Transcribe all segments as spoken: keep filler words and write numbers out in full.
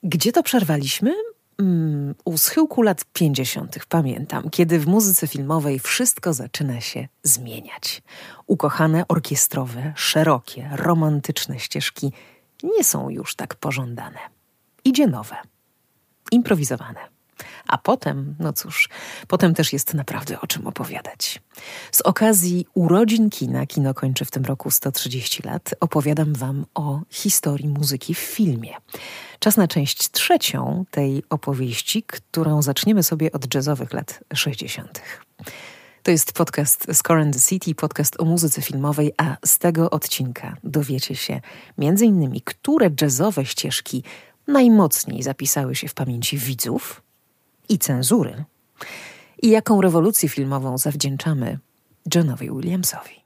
Gdzie to przerwaliśmy? Mm, u schyłku lat pięćdziesiątych, pamiętam, kiedy w muzyce filmowej wszystko zaczyna się zmieniać. Ukochane orkiestrowe, szerokie, romantyczne ścieżki nie są już tak pożądane. Idzie nowe, improwizowane. A potem, no cóż, potem też jest naprawdę o czym opowiadać. Z okazji urodzin kina, kino kończy w tym roku sto trzydzieści lat, opowiadam wam o historii muzyki w filmie. Czas na część trzecią tej opowieści, którą zaczniemy sobie od jazzowych lat sześćdziesiątych. To jest podcast Score and the City, podcast o muzyce filmowej, a z tego odcinka dowiecie się między innymi, które jazzowe ścieżki najmocniej zapisały się w pamięci widzów i cenzury i jaką rewolucję filmową zawdzięczamy Johnowi Williamsowi.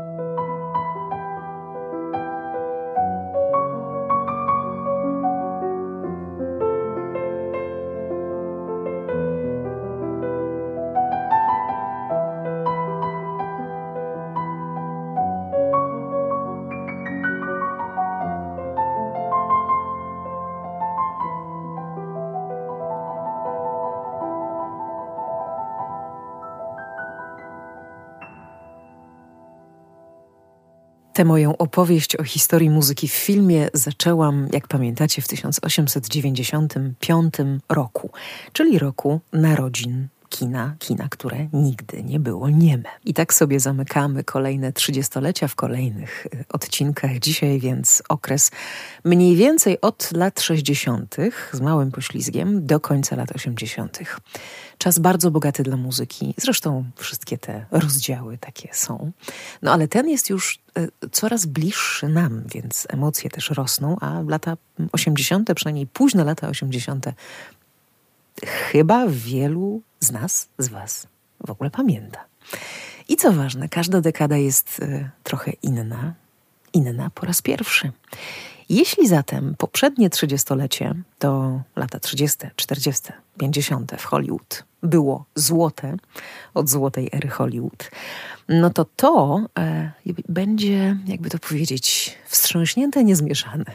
Tę moją opowieść o historii muzyki w filmie zaczęłam, jak pamiętacie, w tysiąc osiemset dziewięćdziesiątym piątym roku, czyli roku narodzin kina, kina, które nigdy nie było nieme. I tak sobie zamykamy kolejne trzydziestolecia w kolejnych odcinkach dzisiaj, więc okres mniej więcej od lat sześćdziesiątych z małym poślizgiem do końca lat osiemdziesiątych. Czas bardzo bogaty dla muzyki, zresztą wszystkie te rozdziały takie są. No ale ten jest już y, coraz bliższy nam, więc emocje też rosną, a lata osiemdziesiąte, przynajmniej późne lata osiemdziesiąte, chyba wielu z nas, z was w ogóle pamięta. I co ważne, każda dekada jest y, trochę inna, inna po raz pierwszy. Jeśli zatem poprzednie trzydziestolecie, to lata trzydzieste, czterdzieste, pięćdziesiąte w Hollywood było złote, od złotej ery Hollywood, no to to e, będzie, jakby to powiedzieć, wstrząśnięte, niezmieszane.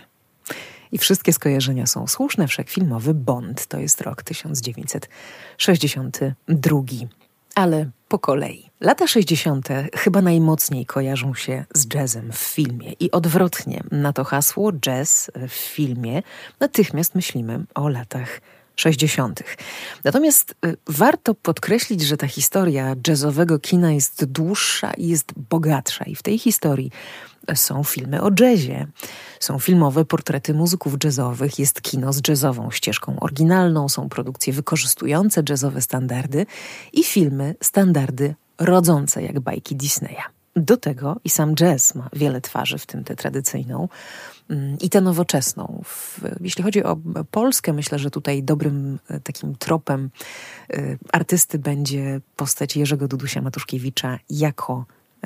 I wszystkie skojarzenia są słuszne. Wszechfilmowy Bond to jest rok tysiąc dziewięćset sześćdziesiąty drugi. Ale po kolei. Lata sześćdziesiąte chyba najmocniej kojarzą się z jazzem w filmie i odwrotnie na to hasło jazz w filmie natychmiast myślimy o latach sześćdziesiątych. Natomiast y, warto podkreślić, że ta historia jazzowego kina jest dłuższa i jest bogatsza i w tej historii są filmy o jazzie, są filmowe portrety muzyków jazzowych, jest kino z jazzową ścieżką oryginalną, są produkcje wykorzystujące jazzowe standardy i filmy, standardy rodzące jak bajki Disneya. Do tego i sam jazz ma wiele twarzy, w tym tę tradycyjną i tę nowoczesną. W, jeśli chodzi o Polskę, myślę, że tutaj dobrym takim tropem y, artysty będzie postać Jerzego Dudusia Matuszkiewicza jako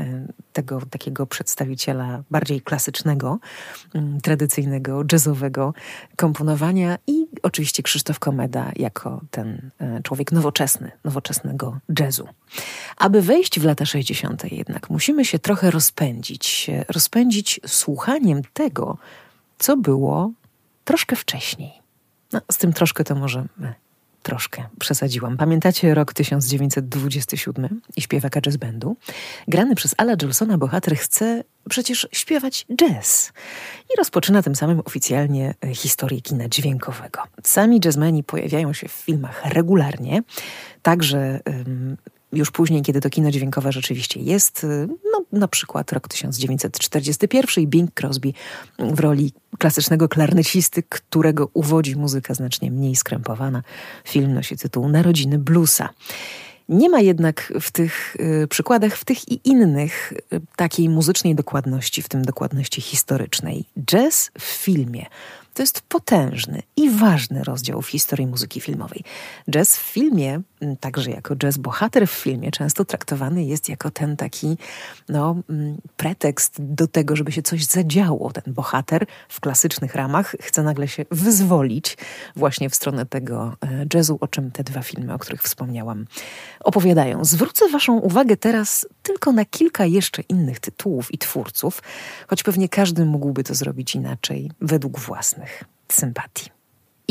tego takiego przedstawiciela bardziej klasycznego, tradycyjnego, jazzowego komponowania i oczywiście Krzysztof Komeda jako ten człowiek nowoczesny, nowoczesnego jazzu. Aby wejść w lata sześćdziesiąte jednak musimy się trochę rozpędzić, rozpędzić słuchaniem tego, co było troszkę wcześniej. No, z tym troszkę to może troszkę przesadziłam. Pamiętacie rok tysiąc dziewięćset dwudziesty siódmy i śpiewaka jazz bandu? Grany przez Alla Jolsona bohater chce przecież śpiewać jazz i rozpoczyna tym samym oficjalnie historię kina dźwiękowego. Sami jazzmeni pojawiają się w filmach regularnie, także um, już później, kiedy to kino dźwiękowe rzeczywiście jest, no na przykład rok tysiąc dziewięćset czterdziesty pierwszy i Bing Crosby w roli klasycznego klarnecisty, którego uwodzi muzyka znacznie mniej skrępowana. Film nosi tytuł Narodziny bluesa. Nie ma jednak w tych y, przykładach, w tych i innych y, takiej muzycznej dokładności, w tym dokładności historycznej. Jazz w filmie to jest potężny i ważny rozdział w historii muzyki filmowej. Jazz w filmie, także jako jazz bohater w filmie, często traktowany jest jako ten taki no, pretekst do tego, żeby się coś zadziało. Ten bohater w klasycznych ramach chce nagle się wyzwolić właśnie w stronę tego jazzu, o czym te dwa filmy, o których wspomniałam, opowiadają. Zwrócę waszą uwagę teraz tylko na kilka jeszcze innych tytułów i twórców, choć pewnie każdy mógłby to zrobić inaczej, według własnych sympatii.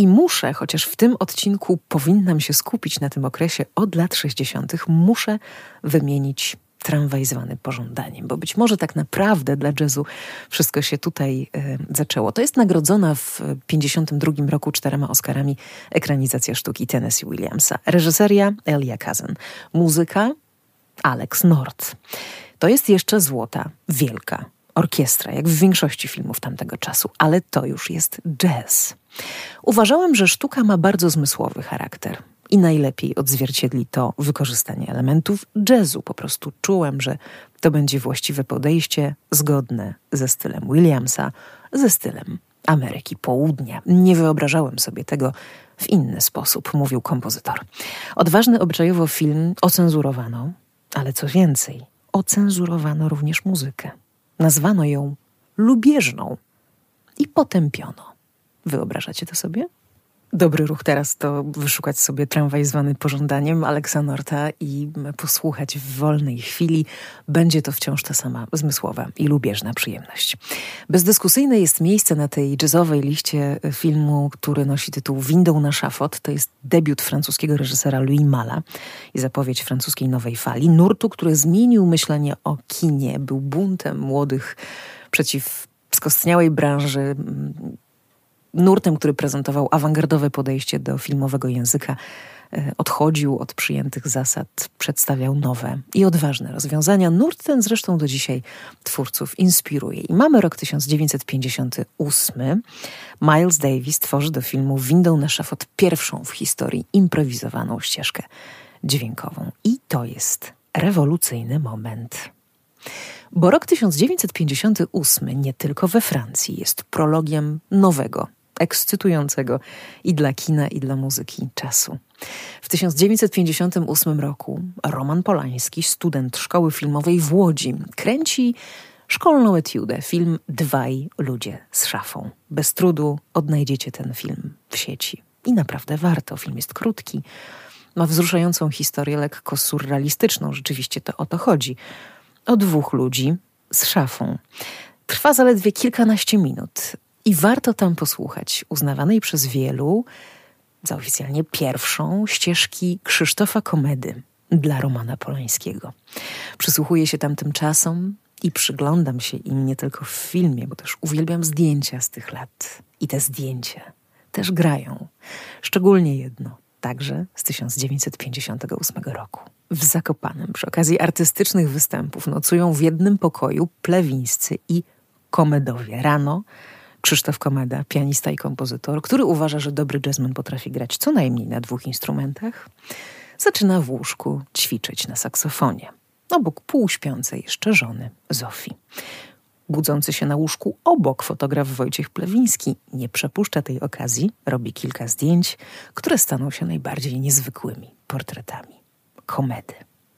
I muszę, chociaż w tym odcinku powinnam się skupić na tym okresie od lat sześćdziesiątych, muszę wymienić Tramwaj zwany Pożądaniem, bo być może tak naprawdę dla jazzu wszystko się tutaj y, zaczęło. To jest nagrodzona w pięćdziesiątym drugim roku czterema Oscarami ekranizacja sztuki Tennessee Williamsa. Reżyseria Elia Kazan. Muzyka Alex North. To jest jeszcze złota, wielka orkiestra, jak w większości filmów tamtego czasu, ale to już jest jazz. Uważałem, że sztuka ma bardzo zmysłowy charakter i najlepiej odzwierciedli to wykorzystanie elementów jazzu. Po prostu czułem, że to będzie właściwe podejście, zgodne ze stylem Williamsa, ze stylem Ameryki Południa. Nie wyobrażałem sobie tego w inny sposób, mówił kompozytor. Odważny obyczajowo film ocenzurowano, ale co więcej, ocenzurowano również muzykę. Nazwano ją lubieżną i potępiono. Wyobrażacie to sobie? Dobry ruch teraz to wyszukać sobie Tramwaj zwany Pożądaniem Alexa Northa i posłuchać w wolnej chwili. Będzie to wciąż ta sama zmysłowa i lubieżna przyjemność. Bezdyskusyjne jest miejsce na tej jazzowej liście filmu, który nosi tytuł Windą na szafot. To jest debiut francuskiego reżysera Louis Malla i zapowiedź francuskiej nowej fali. Nurtu, który zmienił myślenie o kinie. Był buntem młodych przeciw skostniałej branży, nurtem, który prezentował awangardowe podejście do filmowego języka, odchodził od przyjętych zasad, przedstawiał nowe i odważne rozwiązania. Nurt ten zresztą do dzisiaj twórców inspiruje. I mamy rok tysiąc dziewięćset pięćdziesiąty ósmy. Miles Davis tworzy do filmu Windą na szafot pierwszą w historii improwizowaną ścieżkę dźwiękową. I to jest rewolucyjny moment. Bo rok tysiąc dziewięćset pięćdziesiąty ósmy nie tylko we Francji jest prologiem nowego, ekscytującego i dla kina, i dla muzyki czasu. W tysiąc dziewięćset pięćdziesiątym ósmym roku Roman Polański, student szkoły filmowej w Łodzi, kręci szkolną etiudę, film Dwaj ludzie z szafą. Bez trudu odnajdziecie ten film w sieci. I naprawdę warto. Film jest krótki, ma wzruszającą historię, lekko surrealistyczną. Rzeczywiście to o to chodzi. O dwóch ludzi z szafą. Trwa zaledwie kilkanaście minut i warto tam posłuchać uznawanej przez wielu za oficjalnie pierwszą ścieżki Krzysztofa Komedy dla Romana Polańskiego. Przysłuchuję się tam tymczasom i przyglądam się im nie tylko w filmie, bo też uwielbiam zdjęcia z tych lat. I te zdjęcia też grają. Szczególnie jedno, także z tysiąc dziewięćset pięćdziesiątego ósmego roku. W Zakopanem przy okazji artystycznych występów nocują w jednym pokoju plewińscy i komedowie. Rano Krzysztof Komeda, pianista i kompozytor, który uważa, że dobry jazzman potrafi grać co najmniej na dwóch instrumentach, zaczyna w łóżku ćwiczyć na saksofonie. Obok półśpiącej jeszcze żony Zofii. Budzący się na łóżku obok fotograf Wojciech Plewiński nie przepuszcza tej okazji, robi kilka zdjęć, które staną się najbardziej niezwykłymi portretami Komedy.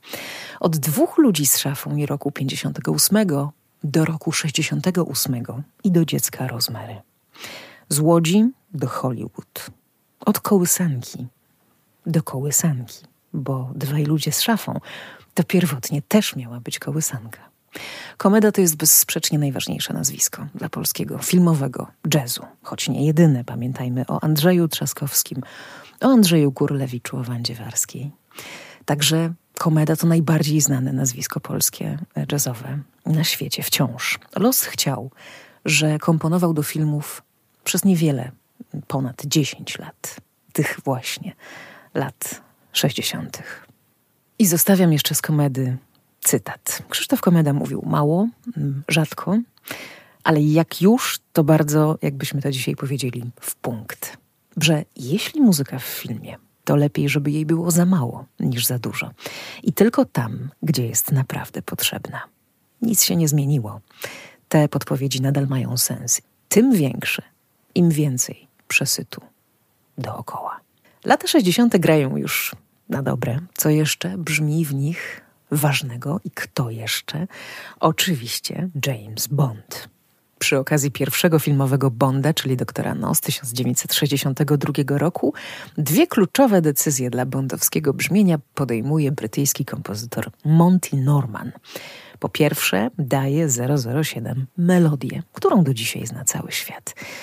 Od dwóch ludzi z szafą i roku pięćdziesiątego ósmego do roku sześćdziesiątego ósmego i do dziecka Rozmary. Z Łodzi do Hollywood. Od kołysanki do kołysanki, bo Dwaj ludzie z szafą to pierwotnie też miała być kołysanka. Komeda to jest bezsprzecznie najważniejsze nazwisko dla polskiego filmowego jazzu, choć nie jedyne. Pamiętajmy o Andrzeju Trzaskowskim, o Andrzeju Górlewiczu, o Wandzie Warskiej. Także Komeda to najbardziej znane nazwisko polskie, jazzowe na świecie wciąż. Los chciał, że komponował do filmów przez niewiele, ponad dziesięć lat. Tych właśnie lat sześćdziesiątych. I zostawiam jeszcze z Komedy cytat. Krzysztof Komeda mówił mało, rzadko, ale jak już, to bardzo, jakbyśmy to dzisiaj powiedzieli, w punkt. Że jeśli muzyka w filmie, to lepiej, żeby jej było za mało niż za dużo. I tylko tam, gdzie jest naprawdę potrzebna. Nic się nie zmieniło. Te podpowiedzi nadal mają sens. Tym większy, im więcej przesytu dookoła. Lata sześćdziesiąte grają już na dobre. Co jeszcze brzmi w nich ważnego i kto jeszcze? Oczywiście James Bond. Przy okazji pierwszego filmowego Bonda, czyli doktora No z tysiąc dziewięćset sześćdziesiątego drugiego roku, dwie kluczowe decyzje dla bondowskiego brzmienia podejmuje brytyjski kompozytor Monty Norman. Po pierwsze daje zero zero siedem melodię, którą do dzisiaj zna cały świat.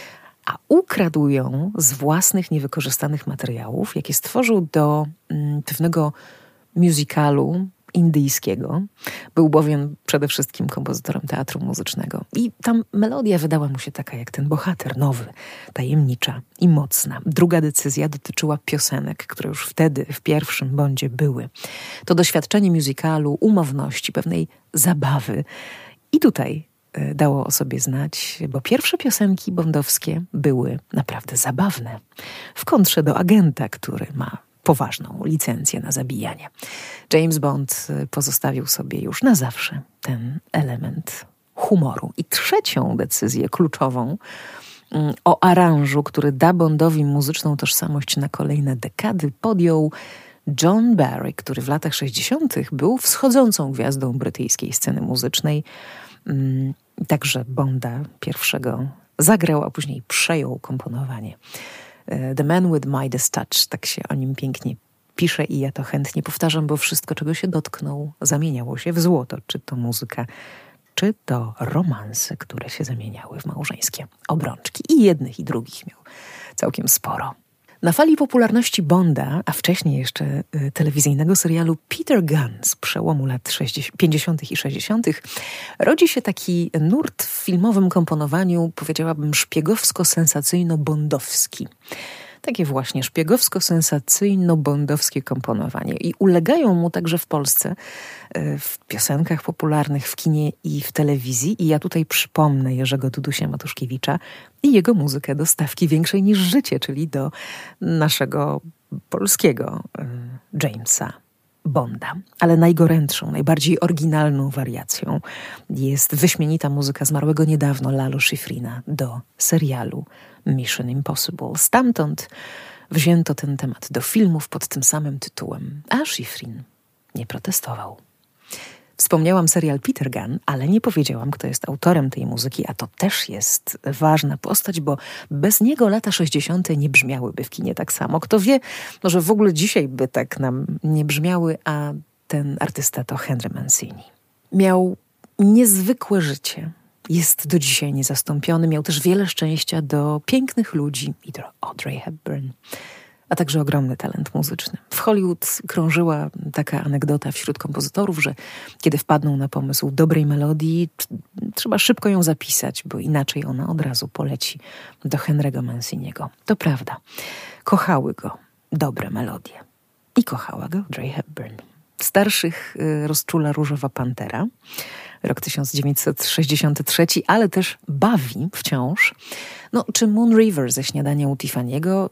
a ukradł ją z własnych niewykorzystanych materiałów, jakie stworzył do mm, pewnego musicalu indyjskiego. Był bowiem przede wszystkim kompozytorem teatru muzycznego. I tam melodia wydała mu się taka jak ten bohater, nowy, tajemnicza i mocna. Druga decyzja dotyczyła piosenek, które już wtedy w pierwszym Bondzie były. To doświadczenie musicalu, umowności, pewnej zabawy. I tutaj y, dało o sobie znać, bo pierwsze piosenki bondowskie były naprawdę zabawne. W kontrze do agenta, który ma poważną licencję na zabijanie. James Bond pozostawił sobie już na zawsze ten element humoru. I trzecią decyzję kluczową o aranżu, który da Bondowi muzyczną tożsamość na kolejne dekady, podjął John Barry, który w latach sześćdziesiątych był wschodzącą gwiazdą brytyjskiej sceny muzycznej. Także Bonda pierwszego zagrał, a później przejął komponowanie. The Man with Midas Touch, tak się o nim pięknie pisze i ja to chętnie powtarzam, bo wszystko, czego się dotknął, zamieniało się w złoto. Czy to muzyka, czy to romanse, które się zamieniały w małżeńskie obrączki. I jednych, i drugich miał całkiem sporo. Na fali popularności Bonda, a wcześniej jeszcze y, telewizyjnego serialu Peter Gunn z przełomu lat pięćdziesiątych i sześćdziesiątych rodzi się taki nurt w filmowym komponowaniu, powiedziałabym szpiegowsko-sensacyjno-bondowski. Takie właśnie szpiegowsko-sensacyjno-bondowskie komponowanie. I ulegają mu także w Polsce, w piosenkach popularnych, w kinie i w telewizji. I ja tutaj przypomnę Jerzego Dudusia Matuszkiewicza i jego muzykę do stawki większej niż życie, czyli do naszego polskiego Jamesa Bonda. Ale najgorętszą, najbardziej oryginalną wariacją jest wyśmienita muzyka zmarłego niedawno Lalo Schifrina do serialu Mission Impossible. Stamtąd wzięto ten temat do filmów pod tym samym tytułem, a Schifrin nie protestował. Wspomniałam serial Peter Gunn, ale nie powiedziałam, kto jest autorem tej muzyki, a to też jest ważna postać, bo bez niego lata sześćdziesiąte nie brzmiałyby w kinie tak samo. Kto wie, może w ogóle dzisiaj by tak nam nie brzmiały, a ten artysta to Henry Mancini. Miał niezwykłe życie. Jest do dzisiaj niezastąpiony. Miał też wiele szczęścia do pięknych ludzi i do Audrey Hepburn, a także ogromny talent muzyczny. W Hollywood krążyła taka anegdota wśród kompozytorów, że kiedy wpadną na pomysł dobrej melodii, trzeba szybko ją zapisać, bo inaczej ona od razu poleci do Henry'ego Manciniego. To prawda. Kochały go dobre melodie. I kochała go Audrey Hepburn. Starszych rozczula Różowa Pantera, rok tysiąc dziewięćset sześćdziesiąty trzeci, ale też bawi wciąż. No, czy Moon River ze Śniadania u Tiffany'ego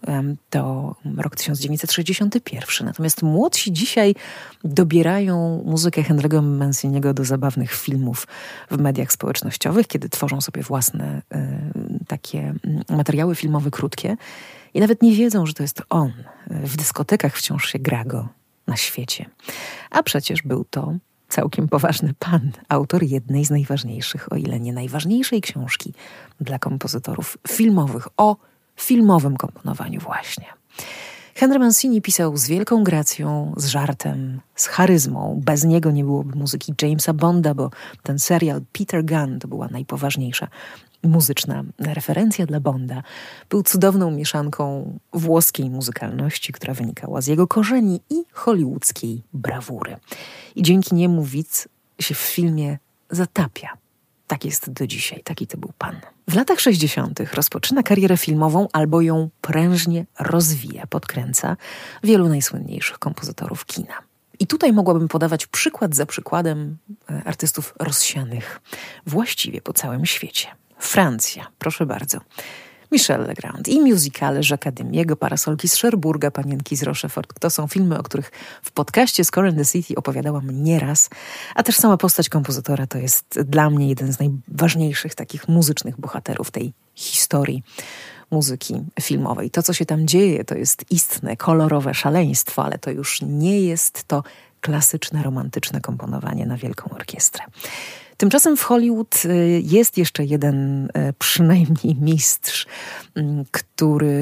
to rok tysiąc dziewięćset sześćdziesiąty pierwszy. Natomiast młodsi dzisiaj dobierają muzykę Henry'ego Manciniego do zabawnych filmów w mediach społecznościowych, kiedy tworzą sobie własne y, takie materiały filmowe krótkie i nawet nie wiedzą, że to jest on. W dyskotekach wciąż się gra go na świecie. A przecież był to całkiem poważny pan, autor jednej z najważniejszych, o ile nie najważniejszej książki dla kompozytorów filmowych, o filmowym komponowaniu właśnie. Henry Mancini pisał z wielką gracją, z żartem, z charyzmą. Bez niego nie byłoby muzyki Jamesa Bonda, bo ten serial Peter Gunn to była najpoważniejsza muzyczna referencja dla Bonda. Był cudowną mieszanką włoskiej muzykalności, która wynikała z jego korzeni i hollywoodzkiej brawury. I dzięki niemu widz się w filmie zatapia. Tak jest do dzisiaj, taki to był pan. W latach sześćdziesiątych rozpoczyna karierę filmową albo ją prężnie rozwija, podkręca wielu najsłynniejszych kompozytorów kina. I tutaj mogłabym podawać przykład za przykładem artystów rozsianych właściwie po całym świecie. Francja, proszę bardzo. Michel Legrand i musicale Jacques'a Demiego, Parasolki z Cherbourga, Panienki z Rochefort. To są filmy, o których w podcaście Score and the City opowiadałam nieraz, a też sama postać kompozytora to jest dla mnie jeden z najważniejszych takich muzycznych bohaterów tej historii muzyki filmowej. To, co się tam dzieje, to jest istne, kolorowe szaleństwo, ale to już nie jest to klasyczne, romantyczne komponowanie na wielką orkiestrę. Tymczasem w Hollywood jest jeszcze jeden przynajmniej mistrz, który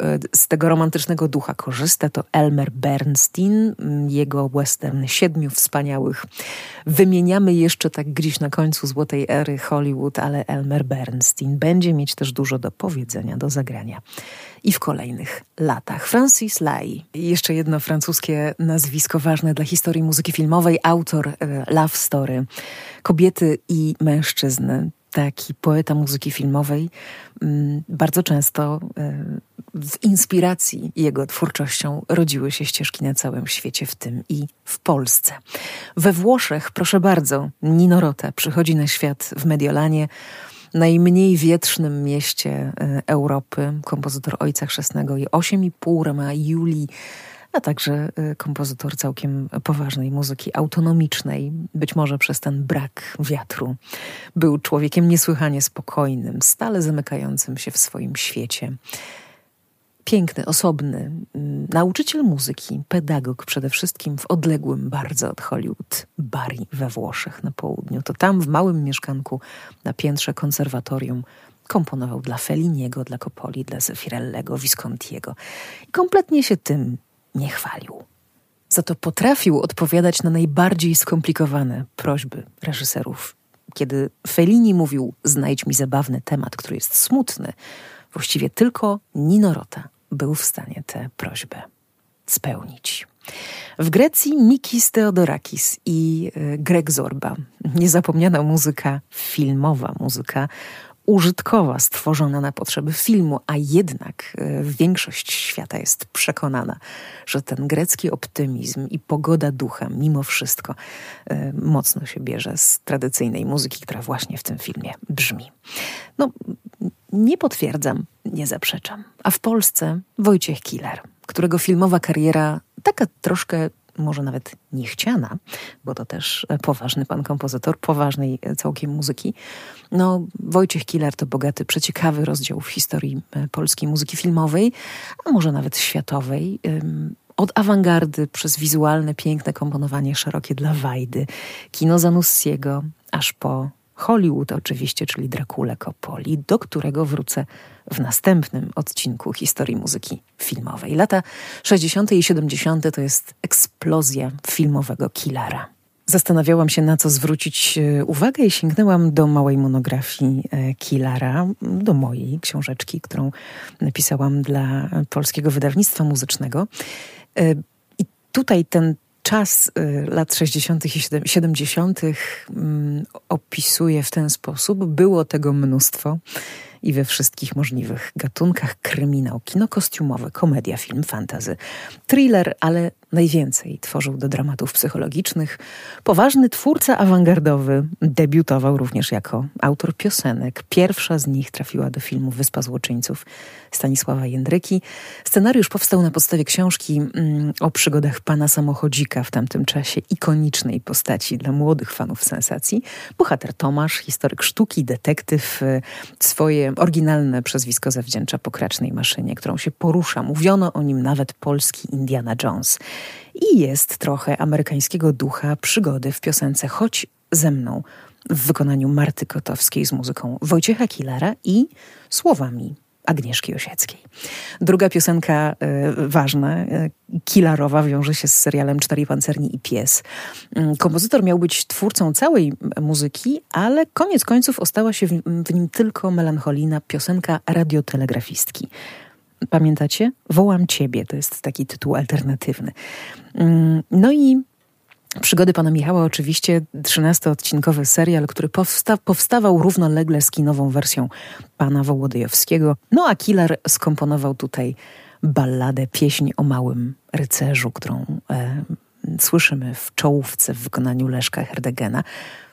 z tego romantycznego ducha korzysta, to Elmer Bernstein, jego western Siedmiu Wspaniałych. Wymieniamy jeszcze tak gdzieś na końcu złotej ery Hollywood, ale Elmer Bernstein będzie mieć też dużo do powiedzenia, do zagrania i w kolejnych latach. Francis Lai, jeszcze jedno francuskie nazwisko ważne dla historii muzyki filmowej, autor Love Story, Kobiety i mężczyzny. Taki poeta muzyki filmowej, bardzo często w inspiracji jego twórczością rodziły się ścieżki na całym świecie, w tym i w Polsce. We Włoszech, proszę bardzo, Nino Rota przychodzi na świat w Mediolanie, najmniej wietrznym mieście Europy, kompozytor Ojca Chrzestnego i osiem i pół Romea i Julii, a także kompozytor całkiem poważnej muzyki autonomicznej, być może przez ten brak wiatru. Był człowiekiem niesłychanie spokojnym, stale zamykającym się w swoim świecie. Piękny, osobny, nauczyciel muzyki, pedagog przede wszystkim w odległym bardzo od Hollywood Bari we Włoszech na południu. To tam w małym mieszkanku na piętrze konserwatorium komponował dla Felliniego, dla Coppoli, dla Zeffirellego, Viscontiego i kompletnie się tym nie chwalił. Za to potrafił odpowiadać na najbardziej skomplikowane prośby reżyserów. Kiedy Fellini mówił: znajdź mi zabawny temat, który jest smutny, właściwie tylko Nino Rota był w stanie tę prośbę spełnić. W Grecji Mikis Theodorakis i Greg Zorba. Niezapomniana muzyka filmowa, muzyka użytkowa, stworzona na potrzeby filmu, a jednak większość świata jest przekonana, że ten grecki optymizm i pogoda ducha mimo wszystko mocno się bierze z tradycyjnej muzyki, która właśnie w tym filmie brzmi. No, nie potwierdzam, nie zaprzeczam. A w Polsce Wojciech Kilar, którego filmowa kariera taka troszkę może nawet niechciana, bo to też poważny pan kompozytor, poważnej całkiem muzyki. No, Wojciech Kilar to bogaty, przeciekawy rozdział w historii polskiej muzyki filmowej, a może nawet światowej. Od awangardy przez wizualne, piękne komponowanie szerokie dla Wajdy, kino Zanussiego, aż po Hollywood oczywiście, czyli Dracula Coppoli, do którego wrócę w następnym odcinku historii muzyki filmowej. Lata sześćdziesiąte i siedemdziesiąte to jest eksplozja filmowego Kilara. Zastanawiałam się, na co zwrócić uwagę i sięgnęłam do małej monografii Kilara, do mojej książeczki, którą napisałam dla Polskiego Wydawnictwa Muzycznego. I tutaj ten czas lat sześćdziesiątych i siedemdziesiątych opisuje w ten sposób. Było tego mnóstwo i we wszystkich możliwych gatunkach: kryminał, kino kostiumowe, komedia, film fantasy, thriller, ale najwięcej tworzył do dramatów psychologicznych. Poważny twórca awangardowy, debiutował również jako autor piosenek. Pierwsza z nich trafiła do filmu Wyspa Złoczyńców Stanisława Jędryki. Scenariusz powstał na podstawie książki mm, o przygodach pana samochodzika, w tamtym czasie ikonicznej postaci dla młodych fanów sensacji. Bohater Tomasz, historyk sztuki, detektyw, swoje oryginalne przezwisko zawdzięcza pokracznej maszynie, którą się porusza. Mówiono o nim nawet polski Indiana Jones. I jest trochę amerykańskiego ducha przygody w piosence Chodź ze mną w wykonaniu Marty Kotowskiej z muzyką Wojciecha Kilara i słowami Agnieszki Osieckiej. Druga piosenka y, ważna, y, kilarowa, wiąże się z serialem Czterej Pancerni i Pies. Y, kompozytor miał być twórcą całej muzyki, ale koniec końców ostała się w, w nim tylko melancholijna piosenka radiotelegrafistki. Pamiętacie? Wołam Ciebie, to jest taki tytuł alternatywny. Y, no i Przygody pana Michała, oczywiście trzynastoodcinkowy serial, który powsta- powstawał równolegle z kinową wersją pana Wołodyjowskiego. No a Kilar skomponował tutaj balladę, pieśń o małym rycerzu, którą e, słyszymy w czołówce w wykonaniu Leszka Herdegena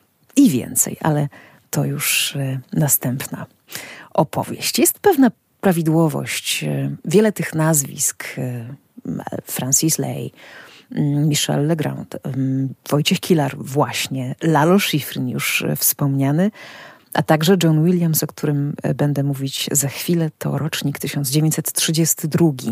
i więcej, ale to już e, następna opowieść. Jest pewna prawidłowość. E, wiele tych nazwisk, e, Francis Lai, Michel Legrand, Wojciech Kilar właśnie, Lalo Schifrin już wspomniany, a także John Williams, o którym będę mówić za chwilę, to rocznik tysiąc dziewięćset trzydziesty drugi.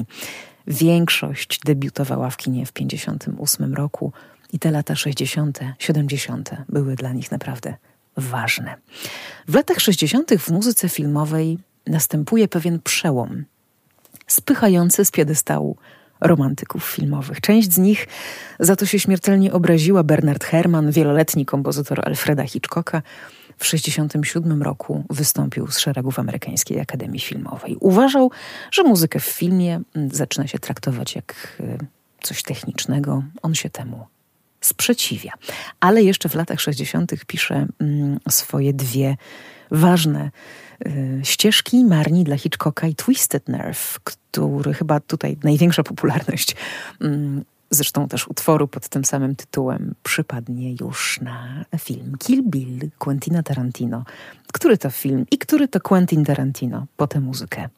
Większość debiutowała w kinie w pięćdziesiątym ósmym roku i te lata sześćdziesiąte, siedemdziesiąte były dla nich naprawdę ważne. W latach sześćdziesiątych w muzyce filmowej następuje pewien przełom. spychające z piedestału romantyków filmowych. Część z nich za to się śmiertelnie obraziła. Bernard Herrmann, wieloletni kompozytor Alfreda Hitchcocka, w sześćdziesiątym siódmym roku wystąpił z szeregów Amerykańskiej Akademii Filmowej. Uważał, że muzykę w filmie zaczyna się traktować jak coś technicznego. On się temu sprzeciwia. Ale jeszcze w latach sześćdziesiątych pisze mm, swoje dwie ważne y, ścieżki Marni dla Hitchcocka i Twisted Nerve, który chyba tutaj największa popularność y, zresztą też utworu pod tym samym tytułem przypadnie już na film Kill Bill Quentina Tarantino. Który to film i który to Quentin Tarantino po tę muzykę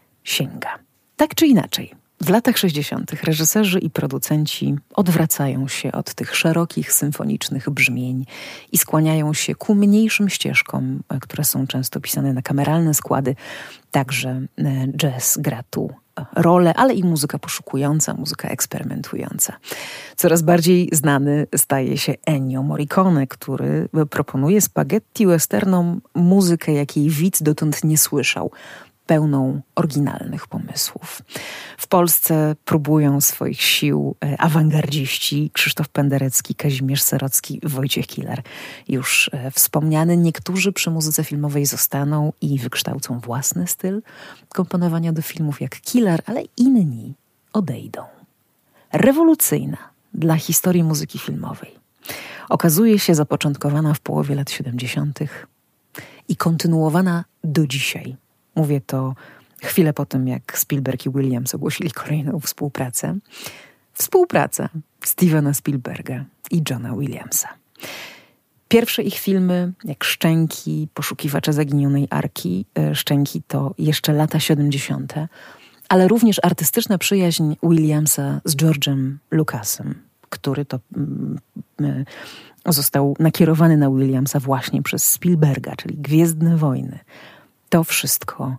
sięga. Tak czy inaczej, w latach sześćdziesiątych reżyserzy i producenci odwracają się od tych szerokich, symfonicznych brzmień i skłaniają się ku mniejszym ścieżkom, które są często pisane na kameralne składy. Także jazz gra tu rolę, ale i muzyka poszukująca, muzyka eksperymentująca. Coraz bardziej znany staje się Ennio Morricone, który proponuje spaghetti westernom muzykę, jakiej widz dotąd nie słyszał, pełną oryginalnych pomysłów. W Polsce próbują swoich sił awangardziści Krzysztof Penderecki, Kazimierz Serocki, Wojciech Kilar. Już wspomniany, niektórzy przy muzyce filmowej zostaną i wykształcą własny styl komponowania do filmów jak Kilar, ale inni odejdą. Rewolucyjna dla historii muzyki filmowej okazuje się zapoczątkowana w połowie lat siedemdziesiątych i kontynuowana do dzisiaj. Mówię to chwilę po tym, jak Spielberg i Williams ogłosili kolejną współpracę. Współpraca Stevena Spielberga i Johna Williamsa. Pierwsze ich filmy, jak Szczęki, Poszukiwacze zaginionej Arki. Szczęki to jeszcze lata siedemdziesiąte, ale również artystyczna przyjaźń Williamsa z George'em Lucasem, który to mm, został nakierowany na Williamsa właśnie przez Spielberga, czyli Gwiezdne Wojny. To wszystko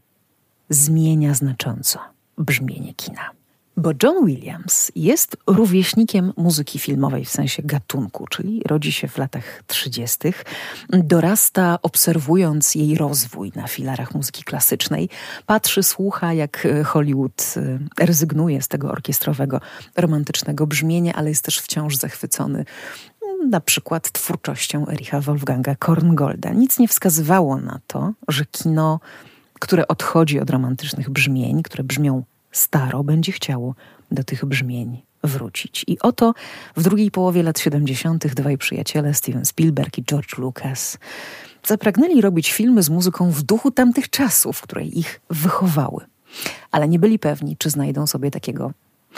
zmienia znacząco brzmienie kina. Bo John Williams jest rówieśnikiem muzyki filmowej w sensie gatunku, czyli rodzi się w latach trzydziestych, dorasta obserwując jej rozwój na filarach muzyki klasycznej, patrzy, słucha, jak Hollywood rezygnuje z tego orkiestrowego, romantycznego brzmienia, ale jest też wciąż zachwycony na przykład twórczością Ericha Wolfganga Korngolda. Nic nie wskazywało na to, że kino, które odchodzi od romantycznych brzmień, które brzmią staro, będzie chciało do tych brzmień wrócić. I oto w drugiej połowie lat siedemdziesiątych dwaj przyjaciele, Steven Spielberg i George Lucas, zapragnęli robić filmy z muzyką w duchu tamtych czasów, które ich wychowały. Ale nie byli pewni, czy znajdą sobie takiego,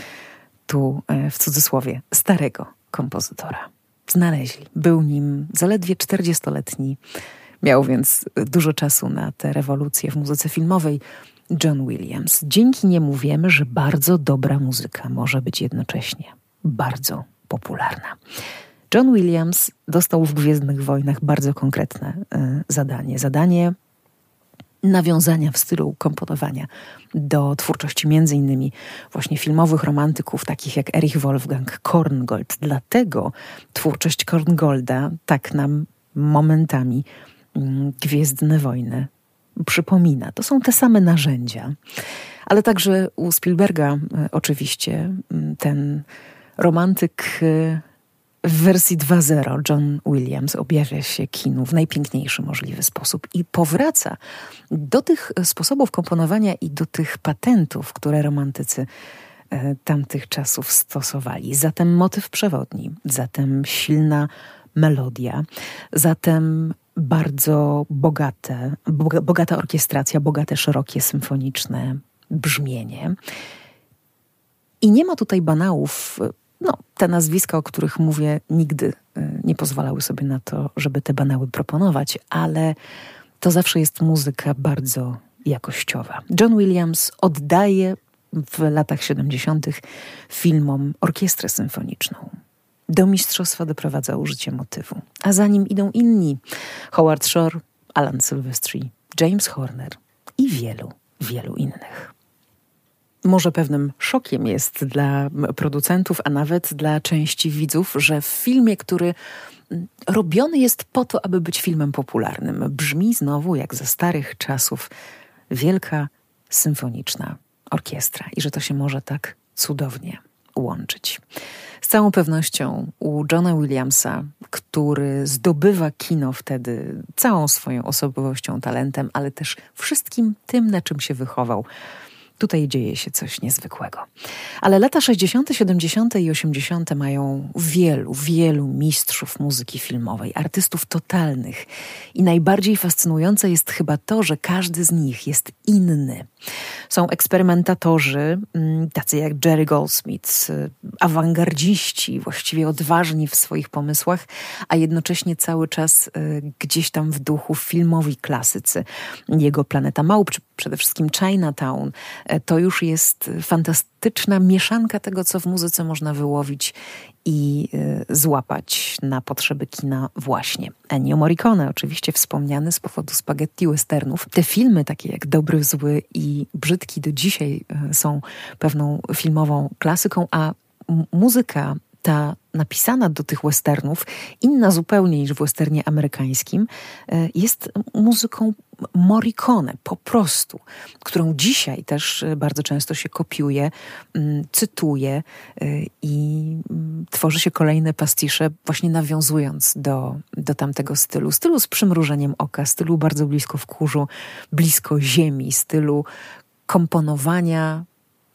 tu w cudzysłowie, starego kompozytora. Znaleźli. Był nim zaledwie czterdziestoletni. Miał więc dużo czasu na te rewolucje w muzyce filmowej. John Williams. Dzięki niemu wiemy, że bardzo dobra muzyka może być jednocześnie bardzo popularna. John Williams dostał w Gwiezdnych Wojnach bardzo konkretne y, zadanie. Zadanie nawiązania w stylu komponowania do twórczości między innymi właśnie filmowych romantyków, takich jak Erich Wolfgang Korngold. Dlatego twórczość Korngolda tak nam momentami mm, Gwiezdne Wojny przypomina. To są te same narzędzia. Ale także u Spielberga y, oczywiście y, ten romantyk y, w wersji dwa zero John Williams objawia się kinu w najpiękniejszy możliwy sposób i powraca do tych sposobów komponowania i do tych patentów, które romantycy e, tamtych czasów stosowali. Zatem motyw przewodni, zatem silna melodia, zatem bardzo bogate, bogata orkiestracja, bogate, szerokie, symfoniczne brzmienie. I nie ma tutaj banałów. No, te nazwiska, o których mówię, nigdy nie pozwalały sobie na to, żeby te banały proponować, ale to zawsze jest muzyka bardzo jakościowa. John Williams oddaje w latach siedemdziesiątych filmom orkiestrę symfoniczną. Do mistrzostwa doprowadza użycie motywu. A za nim idą inni. Howard Shore, Alan Silvestri, James Horner i wielu, wielu innych. Może pewnym szokiem jest dla producentów, a nawet dla części widzów, że w filmie, który robiony jest po to, aby być filmem popularnym, brzmi znowu jak ze starych czasów wielka, symfoniczna orkiestra i że to się może tak cudownie łączyć. Z całą pewnością u Johna Williamsa, który zdobywa kino wtedy całą swoją osobowością, talentem, ale też wszystkim tym, na czym się wychował, tutaj dzieje się coś niezwykłego. Ale lata sześćdziesiąte, siedemdziesiąte i osiemdziesiąte mają wielu, wielu mistrzów muzyki filmowej, artystów totalnych. I najbardziej fascynujące jest chyba to, że każdy z nich jest inny. Są eksperymentatorzy, tacy jak Jerry Goldsmith, awangardziści, właściwie odważni w swoich pomysłach, a jednocześnie cały czas gdzieś tam w duchu filmowi klasycy. Jego Planeta Małp, czy przede wszystkim Chinatown, to już jest fantastyczna mieszanka tego, co w muzyce można wyłowić i y, złapać na potrzeby kina właśnie. Ennio Morricone, oczywiście wspomniany z powodu spaghetti westernów. Te filmy takie jak Dobry, Zły i Brzydki do dzisiaj y, są pewną filmową klasyką, a m- muzyka ta napisana do tych westernów, inna zupełnie niż w westernie amerykańskim, jest muzyką Morricone, po prostu, którą dzisiaj też bardzo często się kopiuje, cytuje i tworzy się kolejne pastisze, właśnie nawiązując do, do tamtego stylu. Stylu z przymrużeniem oka, stylu bardzo blisko w kurzu, blisko ziemi, stylu komponowania,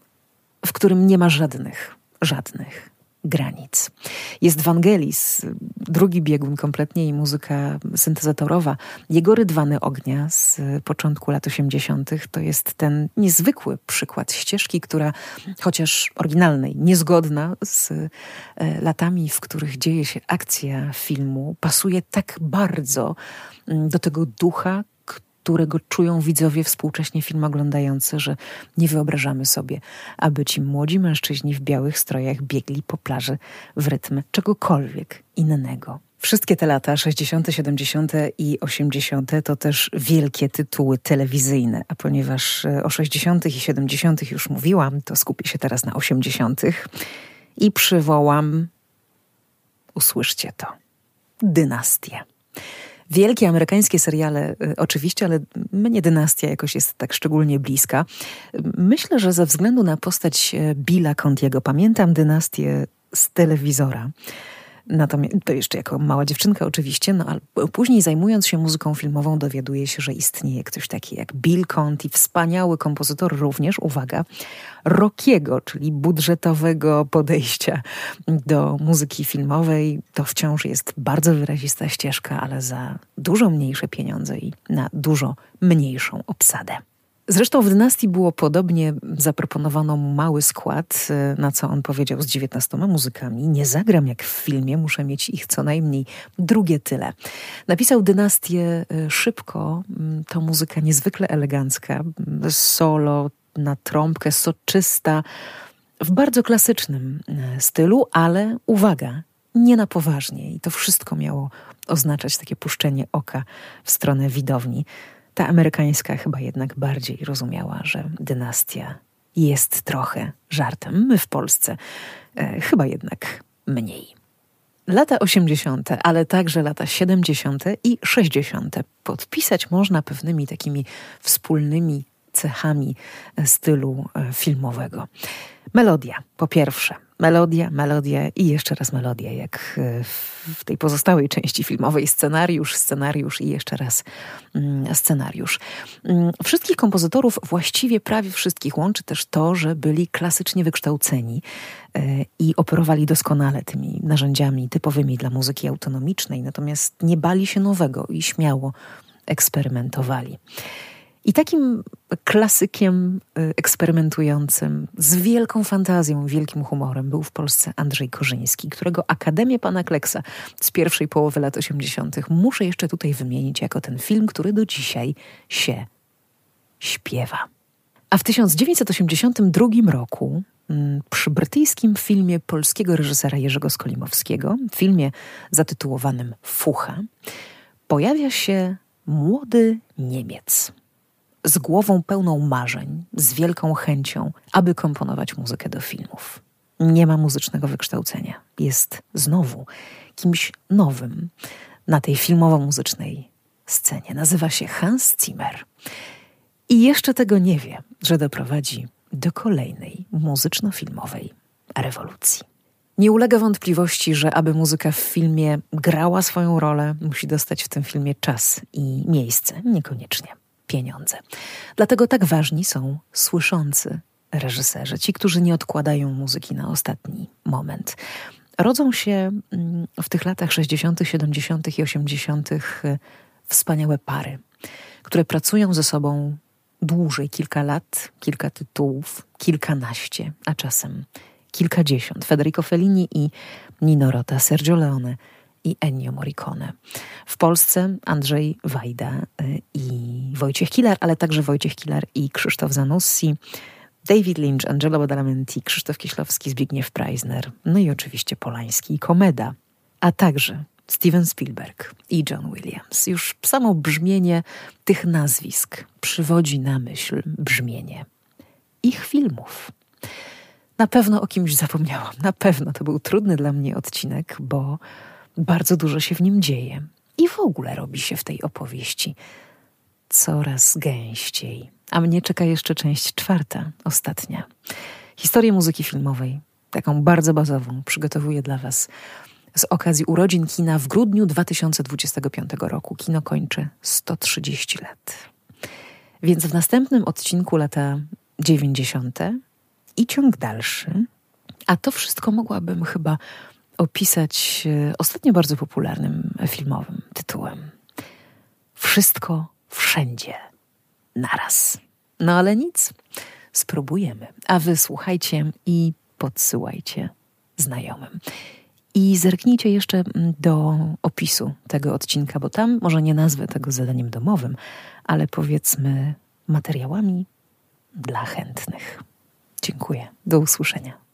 w którym nie ma żadnych, żadnych granic. Jest Vangelis, drugi biegun kompletnie i muzyka syntezatorowa. Jego Rydwany ognia z początku lat osiemdziesiątych to jest ten niezwykły przykład ścieżki, która chociaż oryginalnej, niezgodna z latami, w których dzieje się akcja filmu, pasuje tak bardzo do tego ducha, którego czują widzowie współcześnie film oglądający, że nie wyobrażamy sobie, aby ci młodzi mężczyźni w białych strojach biegli po plaży w rytm czegokolwiek innego. Wszystkie te lata, sześćdziesiąte, siedemdziesiąte i osiemdziesiąte to też wielkie tytuły telewizyjne, a ponieważ o sześćdziesiątych i siedemdziesiątych już mówiłam, to skupię się teraz na osiemdziesiątych i przywołam, usłyszcie to, Dynastię. Wielkie amerykańskie seriale y, oczywiście, ale mnie Dynastia jakoś jest tak szczególnie bliska. Myślę, że ze względu na postać Billa Contiego pamiętam Dynastię z telewizora. Natomiast to jeszcze jako mała dziewczynka oczywiście, no ale później zajmując się muzyką filmową dowiaduję się, że istnieje ktoś taki jak Bill Conti, wspaniały kompozytor również, uwaga, rockiego, czyli budżetowego podejścia do muzyki filmowej. To wciąż jest bardzo wyrazista ścieżka, ale za dużo mniejsze pieniądze i na dużo mniejszą obsadę. Zresztą w Dynastii było podobnie, zaproponowano mu mały skład, na co on powiedział z dziewiętnastoma muzykami. Nie zagram jak w filmie, muszę mieć ich co najmniej drugie tyle. Napisał Dynastię szybko, to muzyka niezwykle elegancka, solo na trąbkę, soczysta, w bardzo klasycznym stylu, ale uwaga, nie na poważnie. I to wszystko miało oznaczać takie puszczenie oka w stronę widowni. Ta amerykańska chyba jednak bardziej rozumiała, że Dynastia jest trochę żartem. My w Polsce e, chyba jednak mniej. Lata osiemdziesiąte, ale także lata siedemdziesiąte i sześćdziesiąte podpisać można pewnymi takimi wspólnymi cechami stylu filmowego. Melodia, po pierwsze. Melodia, melodia i jeszcze raz melodia, jak w tej pozostałej części filmowej. Scenariusz, scenariusz i jeszcze raz scenariusz. Wszystkich kompozytorów, właściwie prawie wszystkich, łączy też to, że byli klasycznie wykształceni i operowali doskonale tymi narzędziami typowymi dla muzyki autonomicznej, natomiast nie bali się nowego i śmiało eksperymentowali. I takim klasykiem eksperymentującym, z wielką fantazją, wielkim humorem był w Polsce Andrzej Korzyński, którego Akademię Pana Kleksa z pierwszej połowy lat osiemdziesiątych muszę jeszcze tutaj wymienić jako ten film, który do dzisiaj się śpiewa. A w tysiąc dziewięćset osiemdziesiątym drugim roku przy brytyjskim filmie polskiego reżysera Jerzego Skolimowskiego, filmie zatytułowanym Fucha, pojawia się młody Niemiec z głową pełną marzeń, z wielką chęcią, aby komponować muzykę do filmów. Nie ma muzycznego wykształcenia. Jest znowu kimś nowym na tej filmowo-muzycznej scenie. Nazywa się Hans Zimmer. I jeszcze tego nie wie, że doprowadzi do kolejnej muzyczno-filmowej rewolucji. Nie ulega wątpliwości, że aby muzyka w filmie grała swoją rolę, musi dostać w tym filmie czas i miejsce, niekoniecznie pieniądze. Dlatego tak ważni są słyszący reżyserzy, ci, którzy nie odkładają muzyki na ostatni moment. Rodzą się w tych latach sześćdziesiątych, siedemdziesiątych i osiemdziesiątych wspaniałe pary, które pracują ze sobą dłużej, kilka lat, kilka tytułów, kilkanaście, a czasem kilkadziesiąt. Federico Fellini i Nino Rota, Sergio Leone i Ennio Morricone. W Polsce Andrzej Wajda i Wojciech Kilar, ale także Wojciech Kilar i Krzysztof Zanussi, David Lynch, Angelo Badalamenti, Krzysztof Kieślowski, Zbigniew Preisner, no i oczywiście Polański i Komeda, a także Steven Spielberg i John Williams. Już samo brzmienie tych nazwisk przywodzi na myśl brzmienie ich filmów. Na pewno o kimś zapomniałam, na pewno to był trudny dla mnie odcinek, bo bardzo dużo się w nim dzieje i w ogóle robi się w tej opowieści coraz gęściej. A mnie czeka jeszcze część czwarta, ostatnia. Historię muzyki filmowej, taką bardzo bazową, przygotowuję dla Was z okazji urodzin kina w grudniu dwa tysiące dwudziestego piątego roku. Kino kończy sto trzydzieści lat. Więc w następnym odcinku lata dziewięćdziesiąte i ciąg dalszy, a to wszystko mogłabym chyba opisać ostatnio bardzo popularnym filmowym tytułem. Wszystko wszędzie naraz. No ale nic, spróbujemy. A wy słuchajcie i podsyłajcie znajomym. I zerknijcie jeszcze do opisu tego odcinka, bo tam może nie nazwę tego zadaniem domowym, ale powiedzmy materiałami dla chętnych. Dziękuję. Do usłyszenia.